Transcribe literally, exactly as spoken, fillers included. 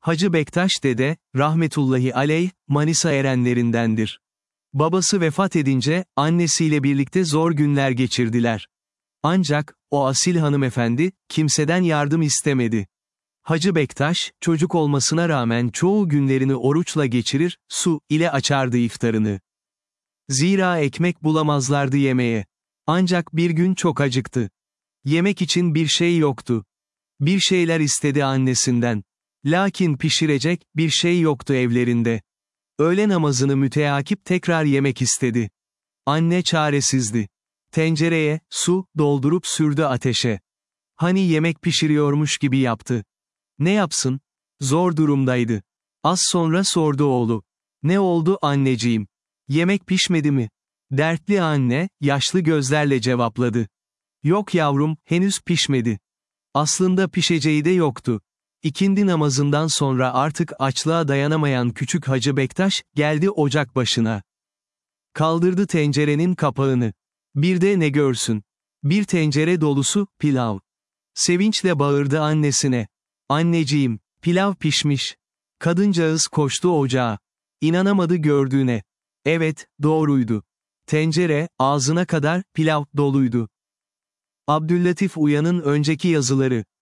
Hacı Bektaş dede, rahmetullahi aleyh, Manisa erenlerindendir. Babası vefat edince, annesiyle birlikte zor günler geçirdiler. Ancak, o asil hanımefendi, kimseden yardım istemedi. Hacı Bektaş, çocuk olmasına rağmen çoğu günlerini oruçla geçirir, su ile açardı iftarını. Zira ekmek bulamazlardı yemeye. Ancak bir gün çok acıktı. Yemek için bir şey yoktu. Bir şeyler istedi annesinden. Lakin pişirecek bir şey yoktu evlerinde. Öğle namazını müteakip tekrar yemek istedi. Anne çaresizdi. Tencereye su doldurup sürdü ateşe. Hani yemek pişiriyormuş gibi yaptı. Ne yapsın? Zor durumdaydı. Az sonra sordu oğlu. Ne oldu anneciğim? Yemek pişmedi mi? Dertli anne, yaşlı gözlerle cevapladı. Yok yavrum, henüz pişmedi. Aslında pişeceği de yoktu. İkindi namazından sonra artık açlığa dayanamayan küçük Hacı Bektaş, geldi ocak başına. Kaldırdı tencerenin kapağını. Bir de ne görsün? Bir tencere dolusu, pilav. Sevinçle bağırdı annesine. Anneciğim, pilav pişmiş. Kadıncağız koştu ocağa. İnanamadı gördüğüne. Evet, doğruydu. Tencere, ağzına kadar, pilav, doluydu. Abdüllatif Uyan'ın önceki yazıları.